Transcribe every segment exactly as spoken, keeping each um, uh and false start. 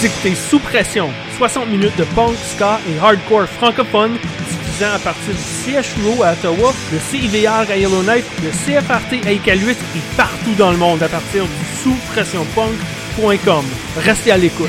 Vous écoutez Sous Pression, soixante minutes de punk, ska et hardcore francophone, diffusant à partir du C H U O à Ottawa, le C I V R à Yellowknife, le C F R T à Iqaluit et partout dans le monde à partir du sous pression punk point com. Restez à l'écoute.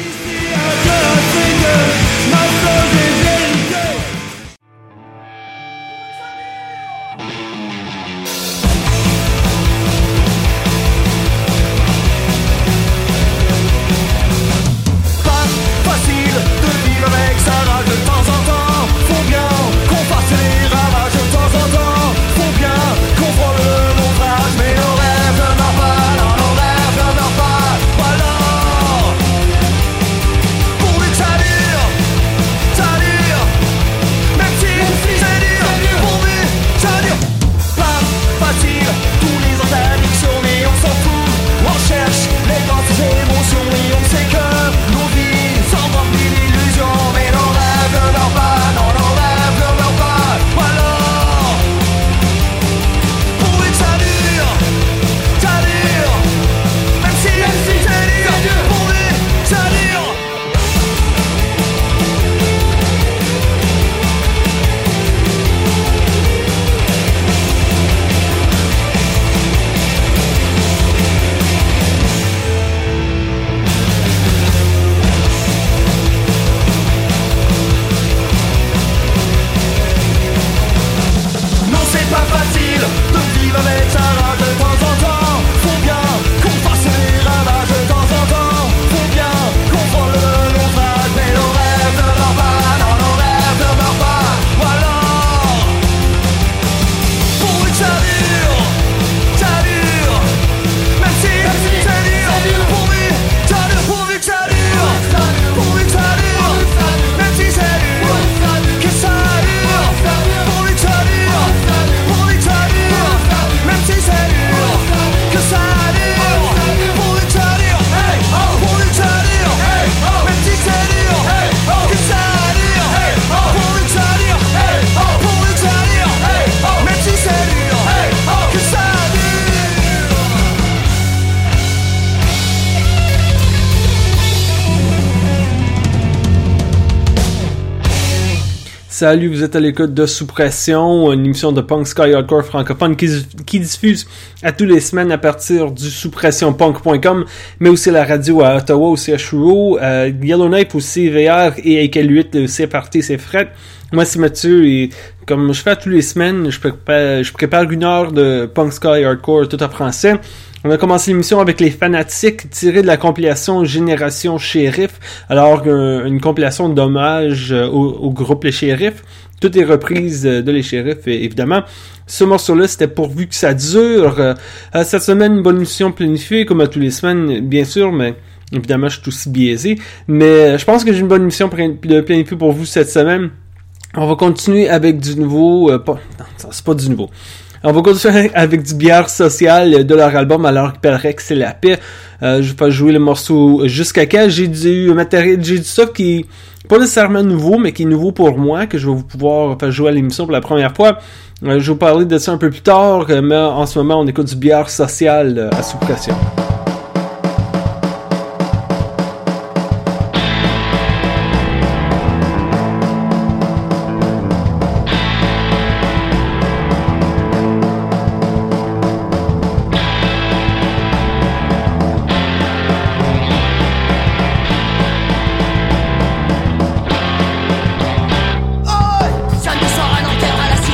Salut, vous êtes à l'écoute de Sous Pression, une émission de punk ska et hardcore francophone qui, qui diffuse à tous les semaines à partir du sous pression punk point com, mais aussi la radio à Ottawa au C H U O, à Yellowknife au C V R et à Iqaluit au C F R T, C F R T. Moi c'est Mathieu et comme je fais à tous les semaines, je prépare, je prépare une heure de punk ska et hardcore tout en français. On a commencé l'émission avec Les Fanatiques, tirée de la compilation Génération Shérif. Alors, euh, une compilation d'hommage euh, au, au groupe Les Shérifs. Toutes les reprises de Les Shérifs, évidemment. Ce morceau-là, c'était Pourvu que ça dure. Euh, cette semaine, une bonne émission planifiée, comme à tous les semaines, bien sûr, mais évidemment, je suis aussi biaisé. Mais je pense que j'ai une bonne émission de planifiée pour vous cette semaine. On va continuer avec du nouveau... Euh, pas, non, c'est pas du nouveau. On va continuer avec du Bière Sociale de leur album alors qu'il paraît que c'est la paix. Euh, je vais pas jouer le morceau Jusqu'à quand. J'ai du matériel, j'ai du stuff qui est pas nécessairement nouveau, mais qui est nouveau pour moi, que je vais vous pouvoir faire jouer à l'émission pour la première fois. Euh, je vais vous parler de ça un peu plus tard, mais en ce moment, on écoute du Bière Sociale à Sous Pression.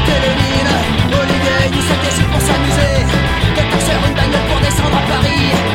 Olivier, nous sommes déçus pour s'amuser. Quelqu'un sert une bagnole pour descendre à Paris.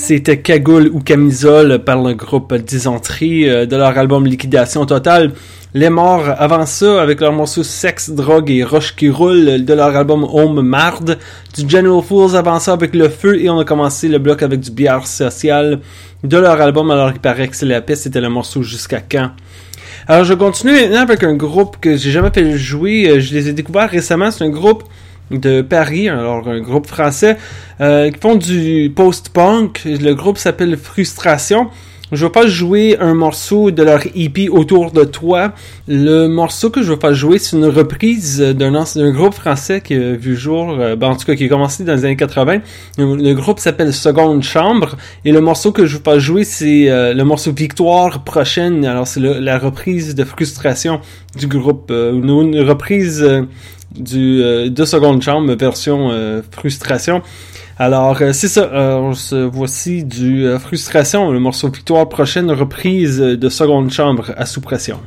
c'était Cagoule ou Camisole par le groupe Dysenterie euh, de leur album Liquidation Totale. Les Morts, avant ça, avec leur morceau Sexe, Drogue et Roche qui roule de leur album Home Marde. Du General Fools avant ça avec Le Feu, et on a commencé le bloc avec du Bière Social de leur album, alors il paraît que c'est la paix, c'était le morceau Jusqu'à quand. Alors je continue maintenant avec un groupe que j'ai jamais fait jouer, je les ai découverts récemment, c'est un groupe de Paris, alors un groupe français, euh, qui font du post-punk. Le groupe s'appelle Frustration. Je vais pas jouer un morceau de leur E P Autour de toi. Le morceau que je vais pas jouer, c'est une reprise d'un, d'un groupe français qui a vu jour, euh, ben en tout cas qui a commencé dans les années quatre-vingts. Le, le groupe s'appelle Seconde Chambre, et le morceau que je vais pas jouer, c'est euh, le morceau Victoire Prochaine. Alors c'est le, la reprise de Frustration du groupe, euh, une, une reprise euh, du euh, de Seconde Chambre version euh, Frustration. Alors, euh, c'est ça, euh, voici du euh, Frustration, le morceau Victoire Prochaine, reprise de Seconde Chambre à Sous Pression.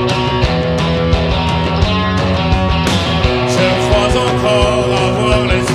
Je crois encore avoir les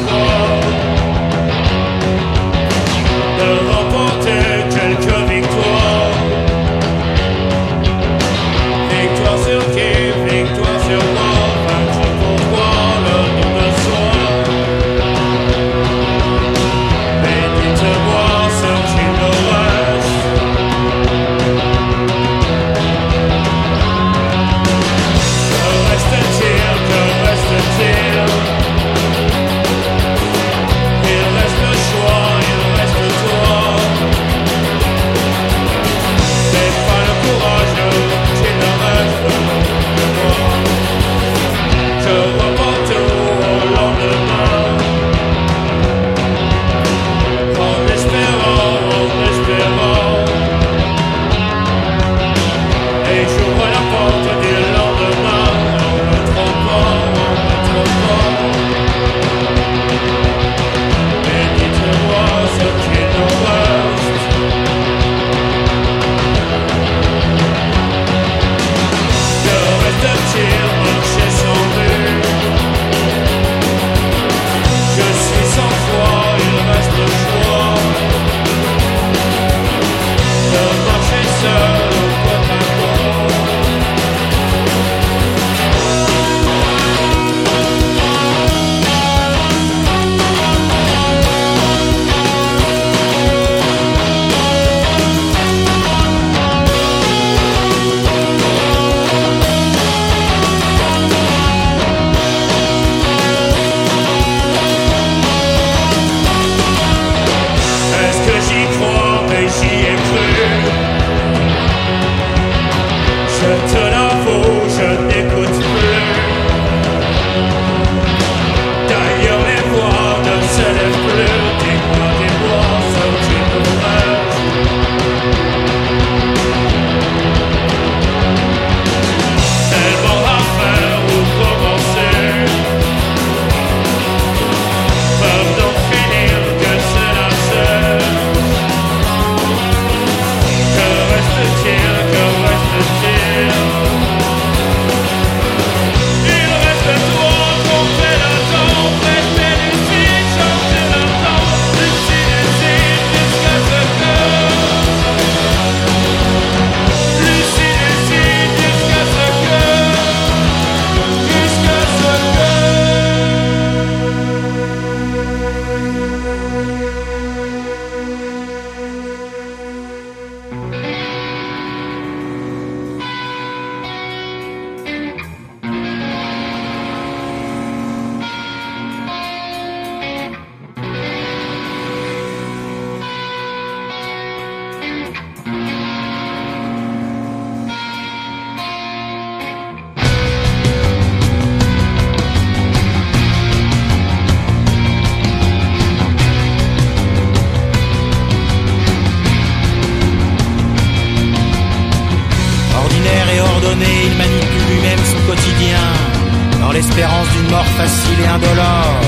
l'apparence d'une mort facile et indolore.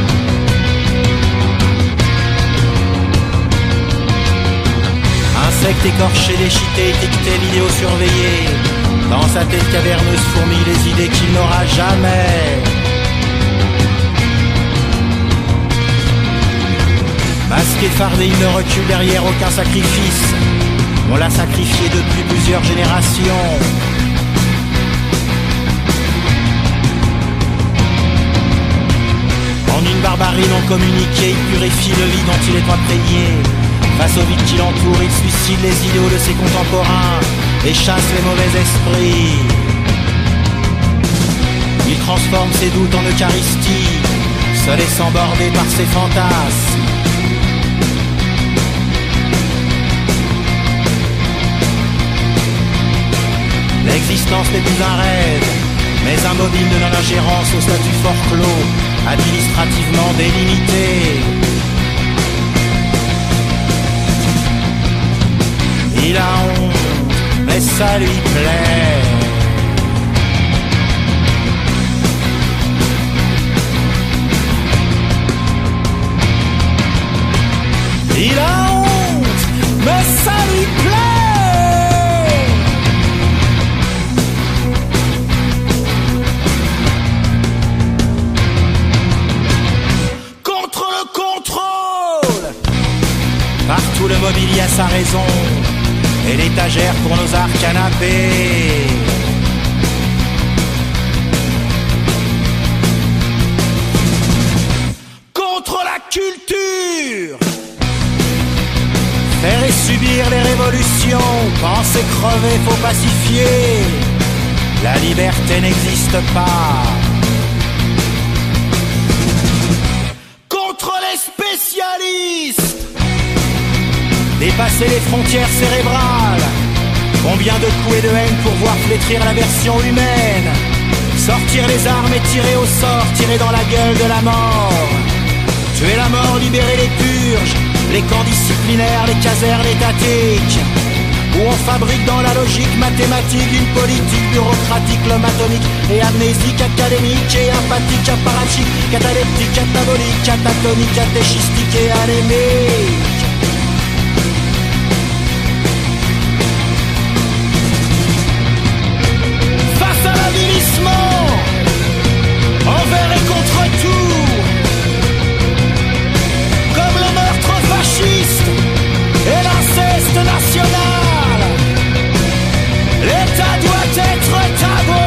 Insecte écorché, déchiqueté, étiqueté, vidéo surveillé. Dans sa tête caverneuse fourmille les idées qu'il n'aura jamais. Masqué, fardé, il ne recule derrière aucun sacrifice. On l'a sacrifié depuis plusieurs générations. En une barbarie non communiquée, il purifie le lit dont il est imprégné. Face au vide qui l'entoure, il suicide les idéaux de ses contemporains et chasse les mauvais esprits. Il transforme ses doutes en Eucharistie, se laissant border par ses fantasmes. L'existence n'est plus un rêve, mais un mobile de non-ingérence au statut fort clos, administrativement délimité. Il a honte, mais ça lui plaît. Il a honte, mais ça lui plaît. Contre le contrôle. Partout le mobilier a sa raison. Et l'étagère pour nos arts canapés. Contre la culture. Faire et subir les révolutions. Penser crever, faut pacifier. La liberté n'existe pas. Contre les spécialistes. Dépasser les frontières cérébrales. Combien de coups et de haine pour voir flétrir la version humaine. Sortir les armes et tirer au sort, tirer dans la gueule de la mort. Tuer la mort, libérer les purges, les camps disciplinaires, les casernes étatiques. Où on fabrique dans la logique mathématique une politique bureaucratique, l'homme atomique et amnésique, académique et empathique, apparatchique, cataleptique, catabolique, catatonique, catéchistique et anémique. Envers et contre tout. Comme le meurtre fasciste et l'inceste national, l'État doit être tabou.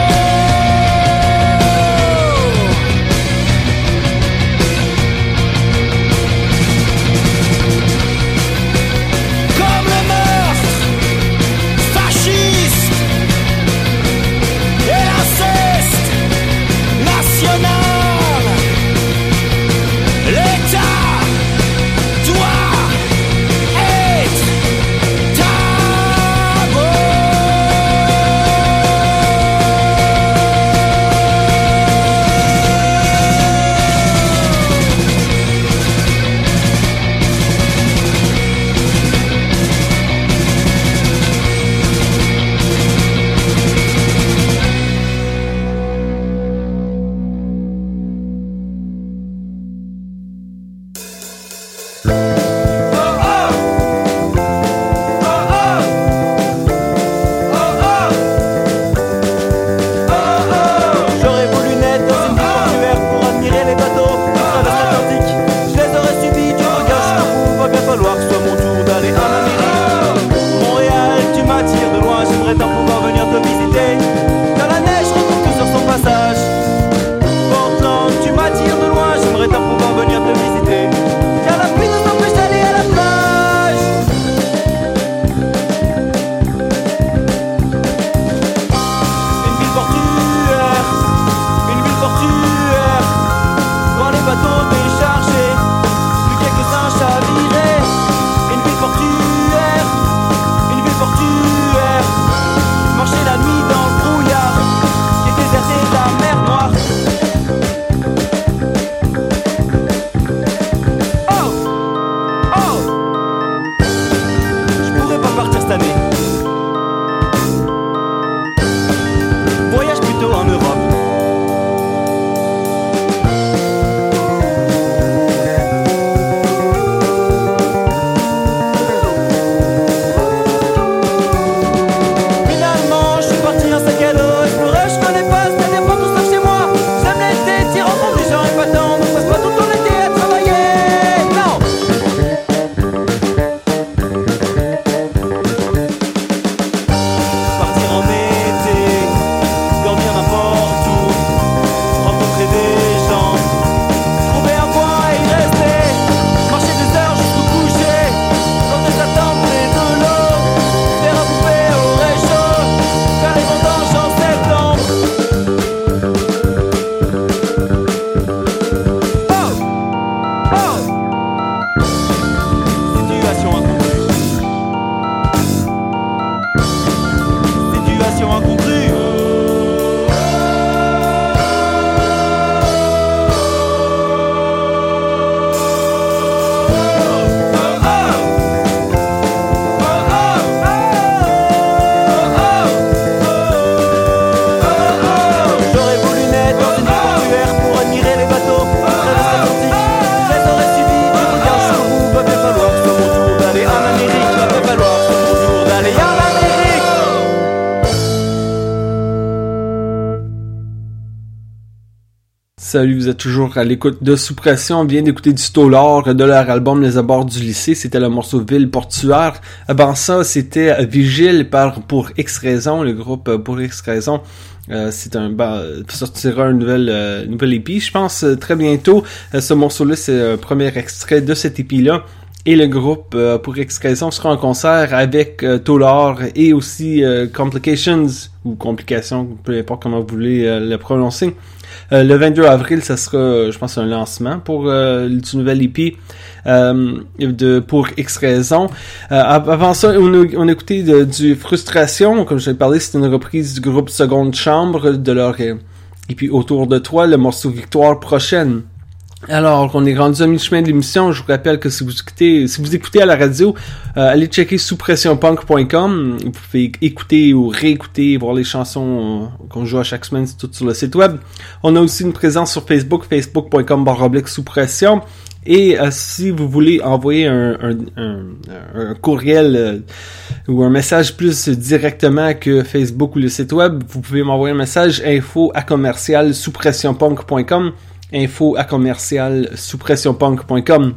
Salut, vous êtes toujours à l'écoute de Sous Pression. On vient d'écouter du Stolar de leur album Les Abords du lycée. C'était le morceau Ville portuaire. Avant ça, c'était Vigile par Pour X Raison, le groupe Pour X Raison. Euh, c'est un bah, sortira un nouvel euh, nouvel E P, je pense, euh, très bientôt. Euh, ce morceau-là, c'est un premier extrait de cet E P-là. Et le groupe euh, Pour X Raison sera en concert avec euh, Tolar et aussi euh, Complications ou Complications, peu importe comment vous voulez euh, le prononcer. Euh, le vingt-deux avril, ça sera, je pense, un lancement pour euh, du nouvel E P euh, de Pour X Raison. Euh, avant ça, on a, on a écouté de, du Frustration, comme je l'ai parlé, c'est une reprise du groupe Seconde Chambre de leur euh, E P Autour de toi, le morceau Victoire prochaine. Alors, on est rendu à mi-chemin de l'émission. Je vous rappelle que si vous écoutez, si vous écoutez à la radio, euh, allez checker sous pression punk point com. Vous pouvez écouter ou réécouter, voir les chansons euh, qu'on joue à chaque semaine, c'est tout sur le site web. On a aussi une présence sur Facebook, facebook point com barre oblique sous pression. Et euh, si vous voulez envoyer un, un, un, un courriel euh, ou un message plus directement que Facebook ou le site web, vous pouvez m'envoyer un message info à commercial sous pression punk point com. info à commercial sous pression punk point com.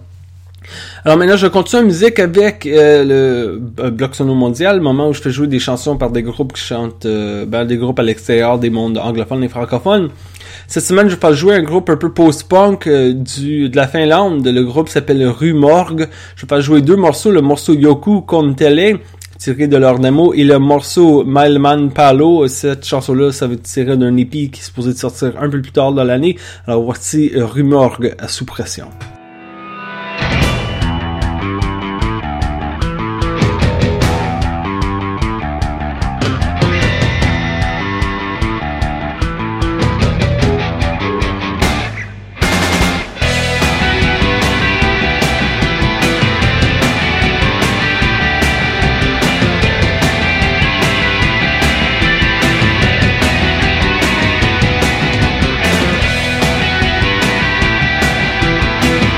Alors maintenant, je continue en musique avec euh, le euh, Bloc Sono Mondial, le moment où je fais jouer des chansons par des groupes qui chantent, euh, ben, des groupes à l'extérieur des mondes anglophones et francophones. Cette semaine, je vais faire jouer un groupe un peu post-punk euh, du de la Finlande. Le groupe s'appelle Rue Morgue. Je vais faire jouer deux morceaux, le morceau Yoku Kontele, tiré de leur démo, et le morceau Mailman Palo. Cette chanson-là, ça va être tiré d'un E P qui est supposé sortir un peu plus tard dans l'année. Alors voici euh, Rue Morgue à Sous Pression. We'll be right back.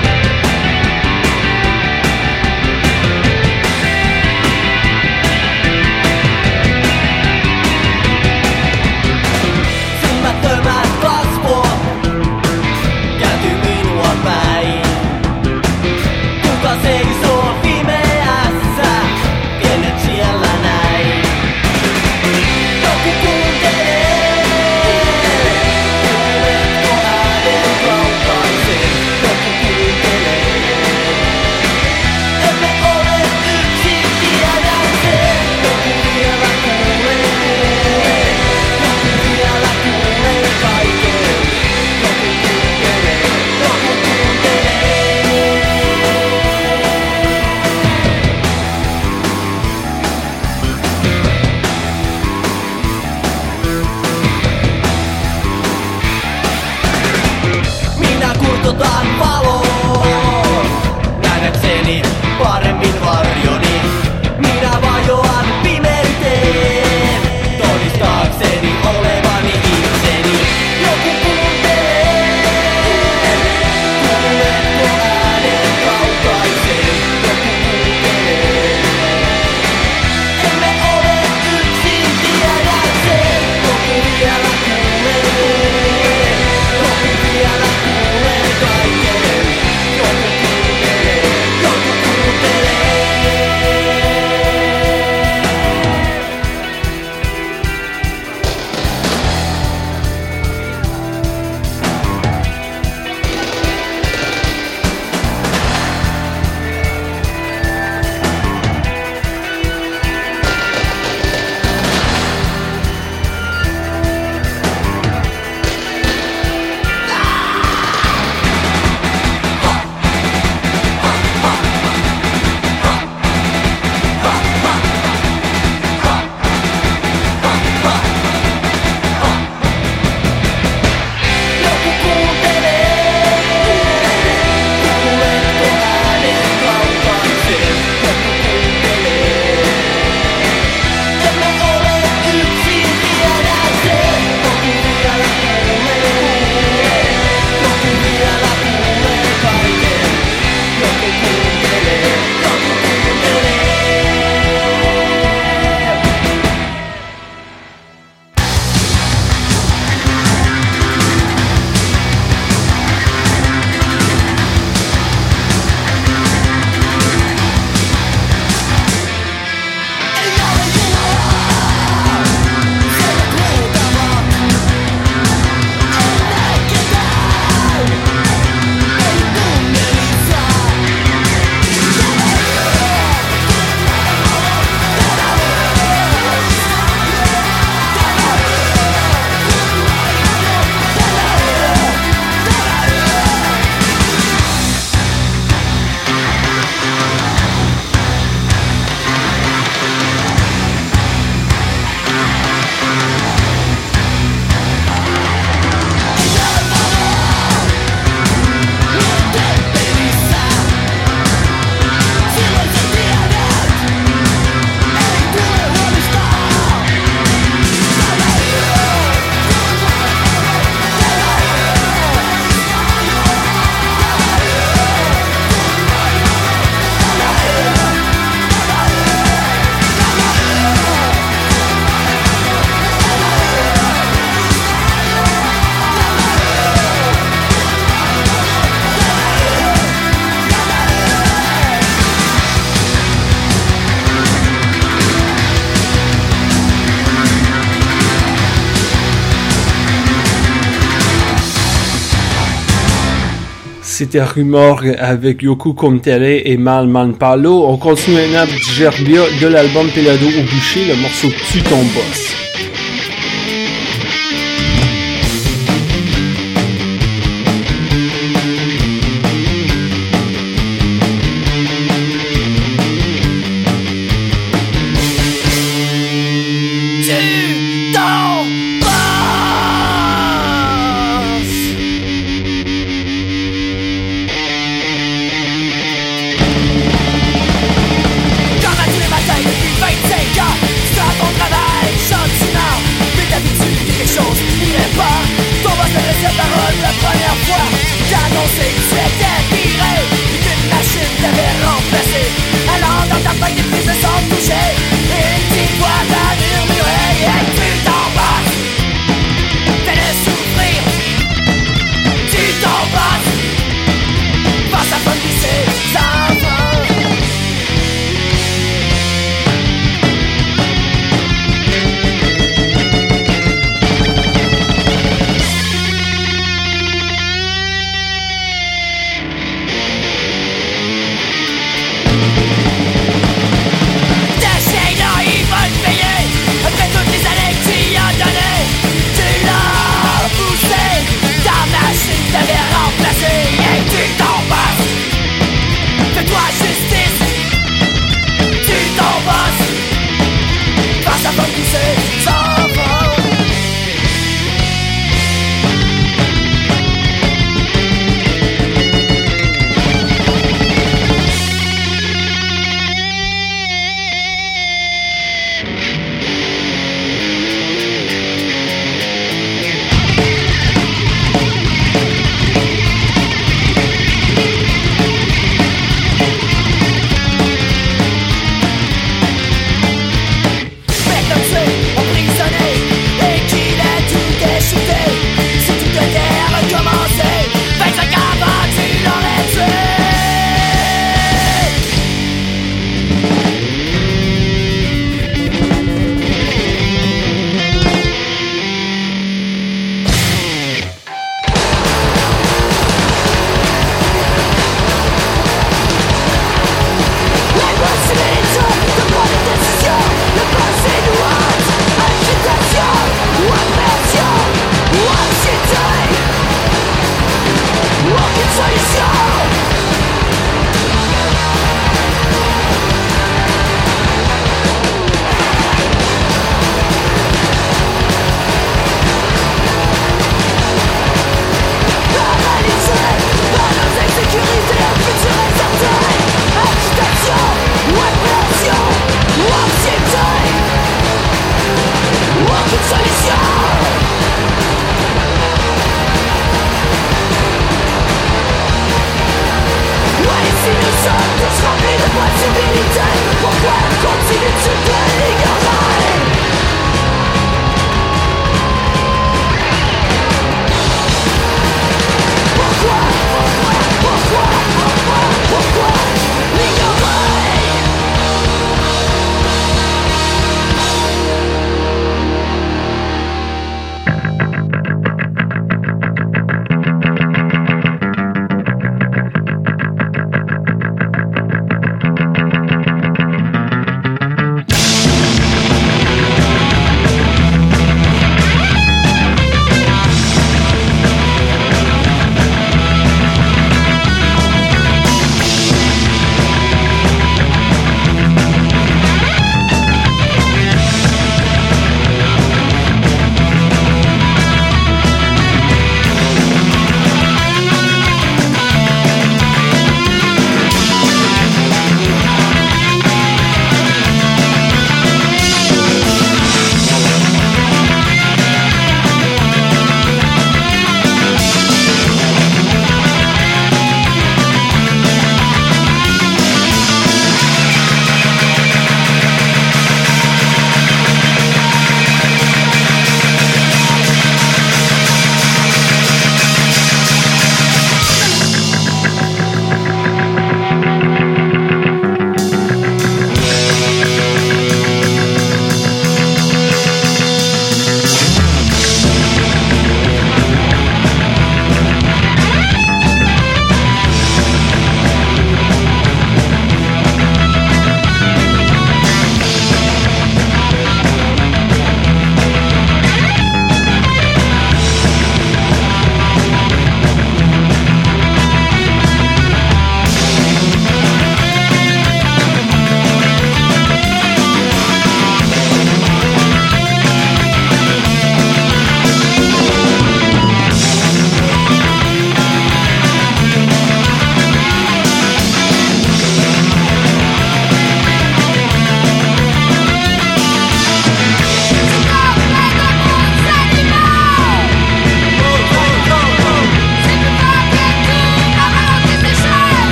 c'était Rumor avec Yoko Comtere et Mal Manpalo. On continue maintenant avec Gerbia de l'album Pelado au boucher, le morceau Tue ton boss.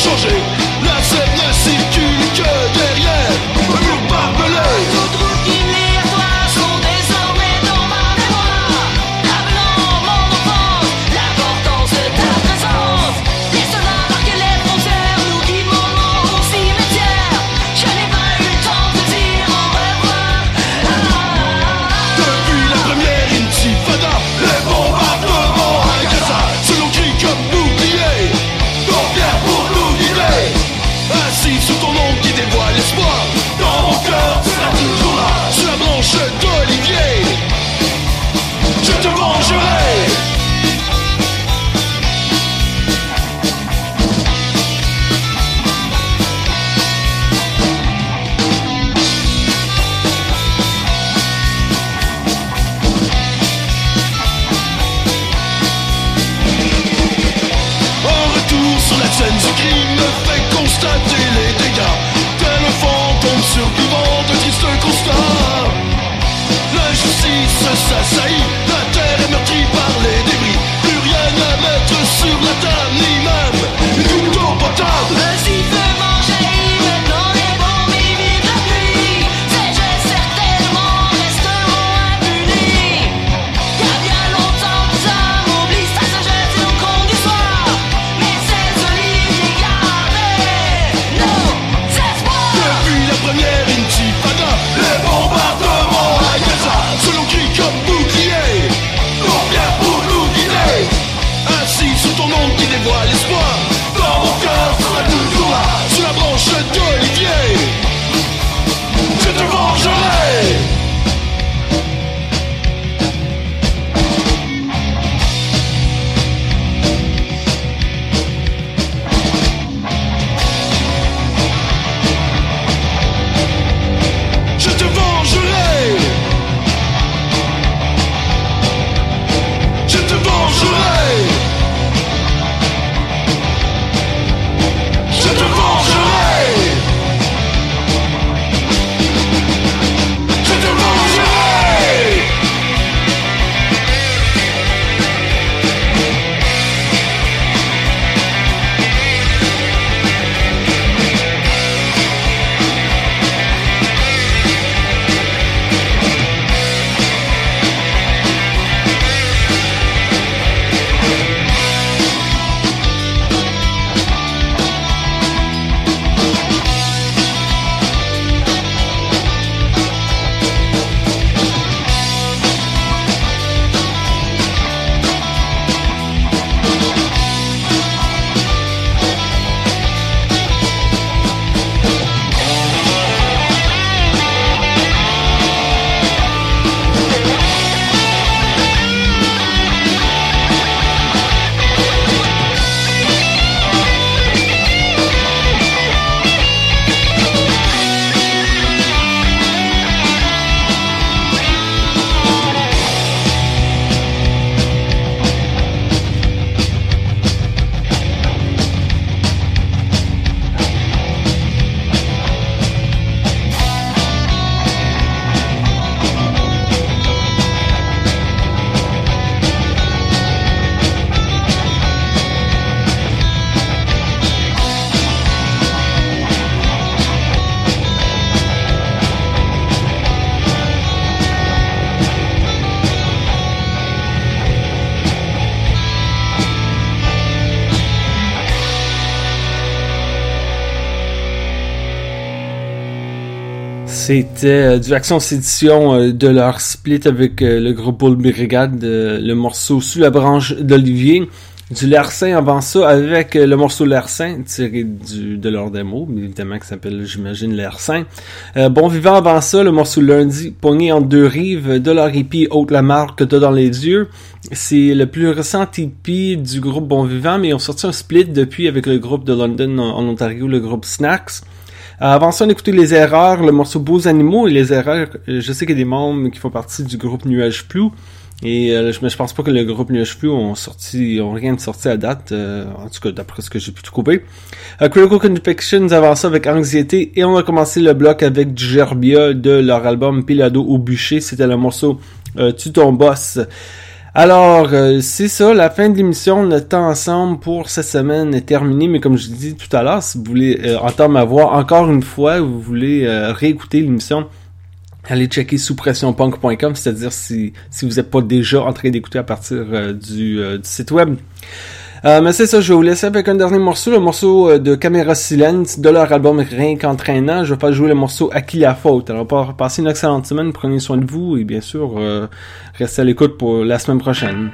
changé. La scène ne circule que derrière pour barbelé. Toutes routes qui menent à toi sont désormais dans ma mémoire, rappelant mon enfance, l'importance de ta présence. Les soldats marquaient les frontières, nous guident mon nom au cimetière. Je n'ai pas eu le temps de dire au revoir. Ah, Depuis la première intifada, les bombardements à Gaza, selon cri comme bouclier, ton pierre pour nous guider. Assis sous ton ombre qui dévoile l'espoir, dans mon cœur tu seras toujours là, sur la branche d'olivier. Je te vengerai. En retour sur la scène du crime me fait constater les dégâts. Tel un fantôme survivant de tristes constats. L'injustice s'assaillit, la terre est meurtrie par les débris. Plus rien à mettre sur la table, ni même une goutte d'eau potable. le sifflement jaillit maintenant des bombes imitent la pluie. Ces gestes certainement resteront impunis. Il y a bien longtemps que ça m'oublie sa sagesse et nos contes d'histoire. Mais ces oliviers gardaient nos espoirs. Depuis la première intifada, les bombardements à Gaza, selon cri comme bouclier, ton pierre pour nous guider. Assis sous ton ombre qui dévoile l'espoir, dans mon cœur sera toujours là, sous la branche d'olivier. Je te vengerai. Je te vengerai. Je te vengerai. Je te vengerai. Je te vengerai. C'était euh, du Action Sédition euh, de leur split avec euh, le groupe Bull Brigade, euh, le morceau Sous la branche d'Olivier. Du Larcin avant ça avec euh, le morceau Larcin tiré du, de leur démo, mais évidemment qui s'appelle, j'imagine, Larcin. Euh, bon Vivant avant ça, le morceau Lundi, Pogné entre deux rives, de leur hippie Haute la marque que t'as dans les yeux. C'est le plus récent E P du groupe Bon Vivant, mais ils ont sorti un split depuis avec le groupe de London en, en Ontario, le groupe Snacks. Euh, avant ça, on a écouté Les Erreurs, le morceau Beaux Animaux et Les Erreurs. Euh, je sais qu'il y a des membres qui font partie du groupe Nuage Flou. Et euh, je, je pense pas que le groupe Nuage Flou ont sorti, ont rien de sorti à date, euh, en tout cas d'après ce que j'ai pu trouver. Euh, Critical Convictions avant ça avec Anxiété, et on a commencé le bloc avec du Gerbia de leur album Pilado au bûcher. C'était le morceau euh, Tu ton boss. Alors, euh, c'est ça, la fin de l'émission. Notre temps ensemble pour cette semaine est terminé. Mais comme je l'ai dit tout à l'heure, si vous voulez euh, entendre ma voix encore une fois, vous voulez euh, réécouter l'émission, allez checker sous pression punk point com, c'est-à-dire si, si vous n'êtes pas déjà en train d'écouter à partir euh, du, euh, du site web. Euh, mais c'est ça, je vais vous laisser avec un dernier morceau, le morceau de Caméra Silence de leur album Rien qu'entraînant. Je vais pas jouer le morceau À qui la faute. Alors, passez une excellente semaine, prenez soin de vous et bien sûr, euh, restez à l'écoute pour la semaine prochaine.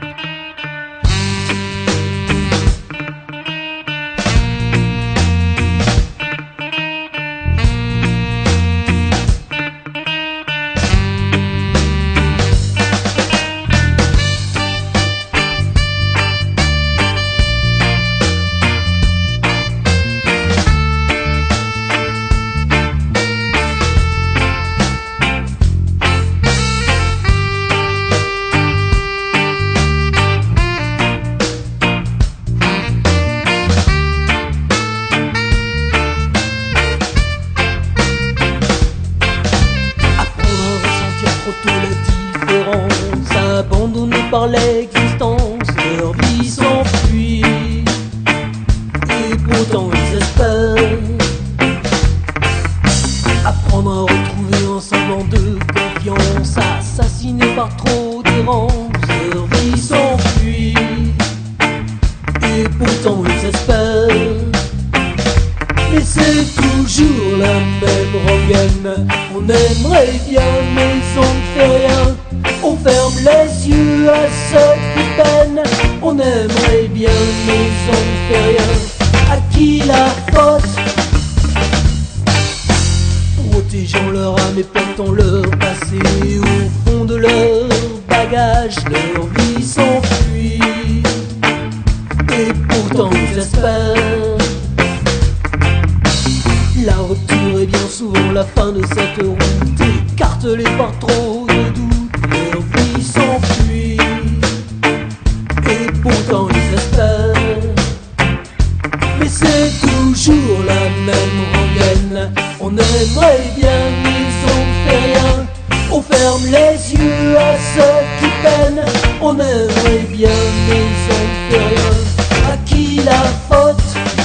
Par l'existence, leur vie s'enfuit et pourtant ils espèrent apprendre à retrouver un semblant de confiance, assassinés par trop d'errance, leur vie s'enfuit et pourtant ils espèrent. Mais c'est toujours la même rengaine, on aimerait bien mais on ne fait rien. On ferme les yeux à ceux qui peinent. On aimerait bien mais on ne fait rien. À qui la faute? Protégeant leur âme et portant leur passé au fond de leur bagage, leur vie s'enfuit et pourtant ils espèrent. La rupture est bien souvent la fin de cette route, écartelée par trop de doutes. Leur vie s'enfuit et pourtant ils espèrent. Mais c'est toujours la même rengaine, on aimerait bien mais on ne fait rien. On ferme les yeux à ceux qui peinent. On aimerait bien mais on ne fait rien. À qui la faute?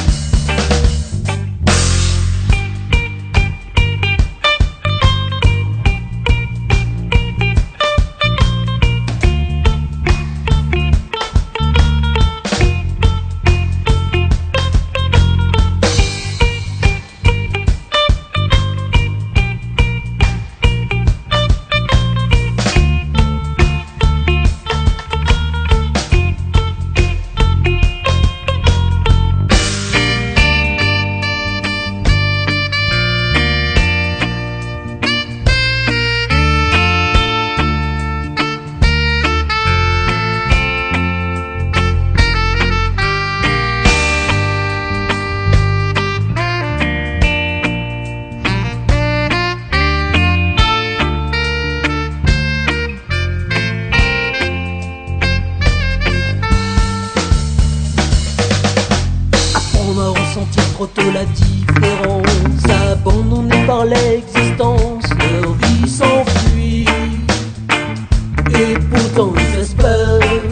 La différence, abandonnée par l'existence, leur vie s'enfuit et pourtant ils espèrent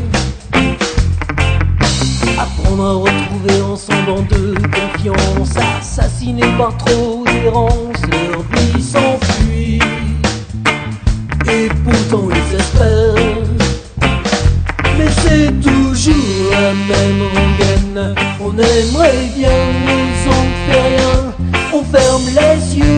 apprendre à retrouver ensemble en de confiance, assassinés par trop d'errance, leur vie s'enfuit et pourtant ils espèrent. Mais c'est toujours la même rengaine, on aimerait bien mais on ne fait rien. On ferme les yeux